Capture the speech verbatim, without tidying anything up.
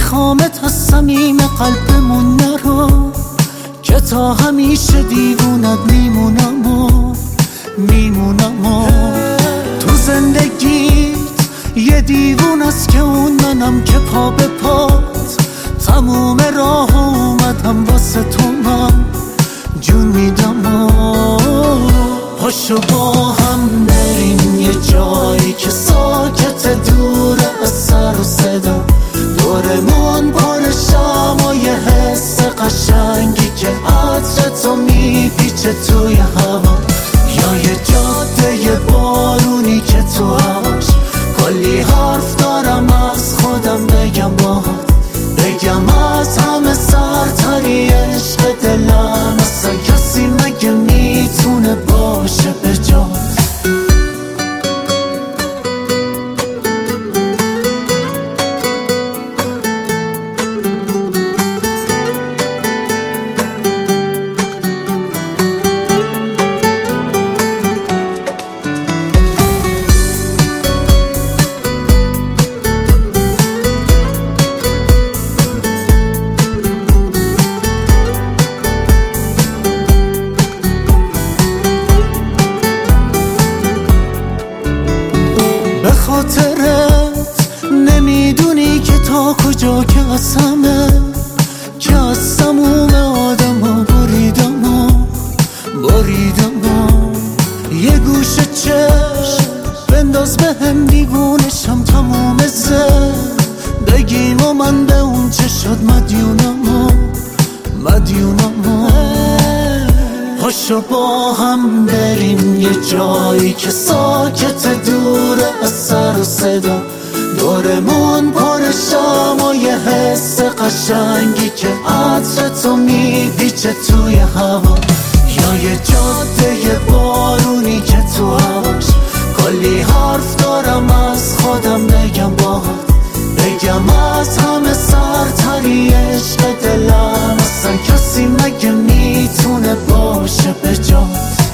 میخوامت از صمیم قلبمون نرو، که تا همیشه دیوونت میمونم و میمونم و تو زندگیت یه دیوون است که اون منم، که پا به پات تموم راه اومدم واسه تو من جون میدم و پاشو با هم بریم یه جایی که ساکت دوره از سر و صدا، دورمون پر شم و یه حس قشنگی که عطر تو میپیچه توی هوا، یا یه جاده بارونی که تو هواش کلی حرف دارم از خودم بگم باهات، بگم از همه سرتری عشق دلم، اصلا کسی مگه میتونه باشه به جات. به خاطرت نمیدونی که تا کجا که قسمه، که از تموم آدم ها بریدم و بریدم و یه گوشه چشم بنداز به هم دیوونشم تموم زندگیم و من به اون چه شد مدیونم و مدیونم و پاشو با هم بریم یه جایی که ساکت دوره از سر و صدا، دورمون پر شم و یه حس قشنگی که عطر تو میپیچه توی هوا، یا یه جاده بارونی که تو هواش کلی حرف دارم از خودم بگم باهات، بگم از همه سرتری عشق دلم، اصلا کسی مگه میتونه باشه به جات.